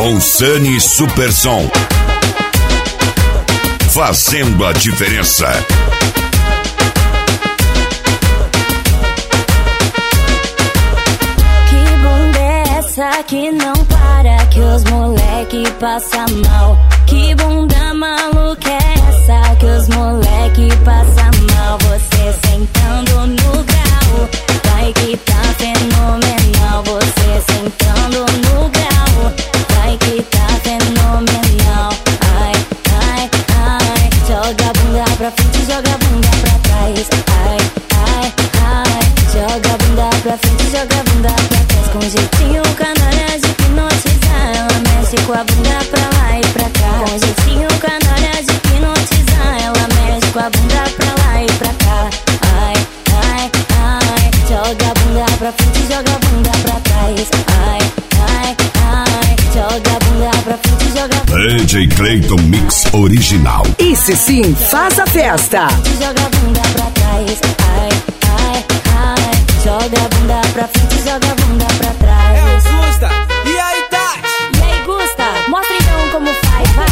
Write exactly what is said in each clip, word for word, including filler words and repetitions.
Ronsani Supersom. Fazendo a diferença. Que bunda é essa que não para, que os moleque passa mal? Que bunda maluca é essa que os moleque passa mal? Você sentando no grau, vai que tá fenomenal. Você sentando no grau, vai que tá fenomenal. Ai, ai, ai, joga a bunda pra frente, joga a bunda pra trás. Ai, ai, ai, joga a bunda pra frente, joga a bunda pra trás. Com jeitinho canalha de hipnotizar, ela mexe com a bunda pra lá e pra cá. Com jeitinho canalha de hipnotizar, ela mexe com a bunda pra lá e pra cá. Ai, ai, ai, joga a bunda pra frente, joga a bunda pra trás. Ai, ai, ai, joga a bunda pra frente, joga a bunda. D J Clayton Mix Original. Esse sim faz a festa. Joga a bunda pra trás. Ai, ai, ai, joga a bunda pra frente, joga a bunda pra trás. É o Gusta. E aí, Tati? E aí, Gusta? Mostra então como faz, vai.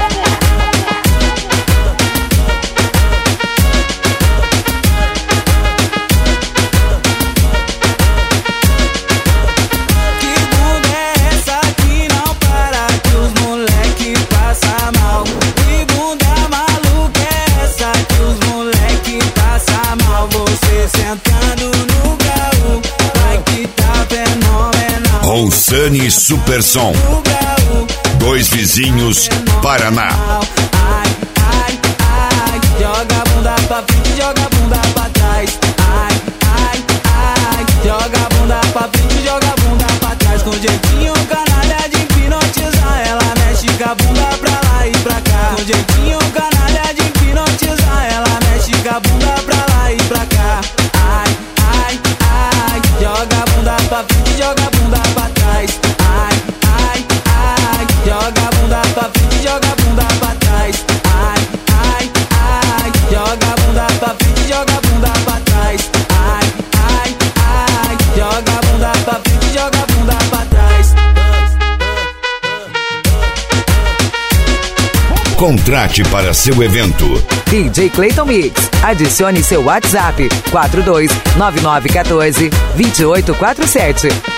Que bunda é essa que não para, que os moleque passa mal? Que bunda maluca é essa que os moleque passa mal? Você sentando no grau, vai que tá fenomenal. Ronsani Supersom. Dois Vizinhos, Paraná. Ai, ai, ai, joga a bunda pra frente, joga a bunda pra trás. Ai, ai, ai, joga a bunda pra frente, joga a bunda pra trás. Com jeitinho canalha de hipnotizar, ela mexe com a bunda pra lá e pra cá. Com jeitinho canalha de hipnotizar, ela mexe com a bunda pra lá e pra cá. Ai, ai, ai, joga a bunda pra frente, joga a bunda pra trás. Ai, ai, ai, joga a bunda pra frente, joga a bunda pra trás. Ai, ai, ai, joga a bunda pra frente, joga a bunda pra trás. Ai, ai, ai, joga a bunda pra frente, joga a bunda pra trás. Contrate para seu evento. D J Clayton Mix. Adicione seu WhatsApp quatro dois nove nove um quatro dois oito quatro sete.